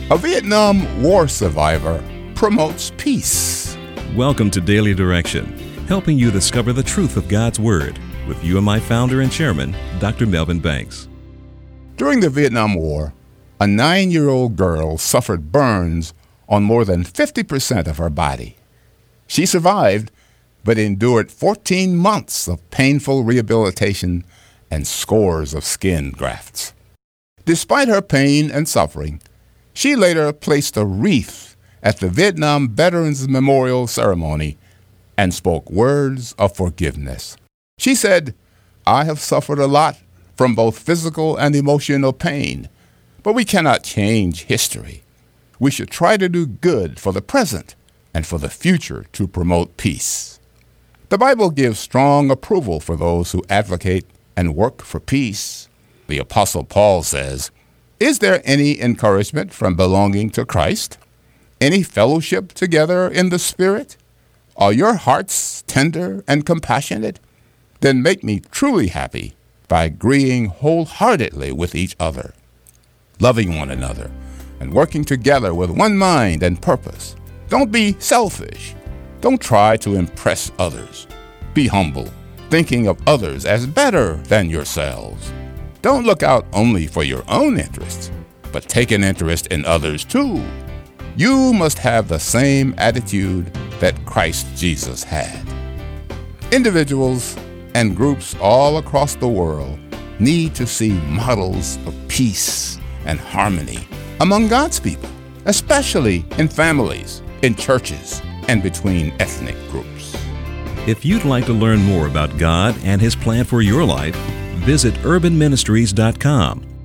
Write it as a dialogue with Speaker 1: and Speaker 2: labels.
Speaker 1: A Vietnam War survivor promotes peace.
Speaker 2: Welcome to Daily Direction, helping you discover the truth of God's Word with UMI founder and chairman, Dr. Melvin Banks.
Speaker 1: During the Vietnam War, a 9-year-old girl suffered burns on more than 50% of her body. She survived, but endured 14 months of painful rehabilitation and scores of skin grafts. Despite her pain and suffering, she later placed a wreath at the Vietnam Veterans Memorial Ceremony and spoke words of forgiveness. She said, "I have suffered a lot from both physical and emotional pain, but we cannot change history. We should try to do good for the present and for the future to promote peace." The Bible gives strong approval for those who advocate and work for peace. The Apostle Paul says, "Is there any encouragement from belonging to Christ? Any fellowship together in the Spirit? Are your hearts tender and compassionate? Then make me truly happy by agreeing wholeheartedly with each other, loving one another, and working together with one mind and purpose. Don't be selfish. Don't try to impress others. Be humble, thinking of others as better than yourselves. Don't look out only for your own interests, but take an interest in others too. You must have the same attitude that Christ Jesus had." Individuals and groups all across the world need to see models of peace and harmony among God's people, especially in families, in churches, and between ethnic groups.
Speaker 2: If you'd like to learn more about God and His plan for your life, visit urbanministries.com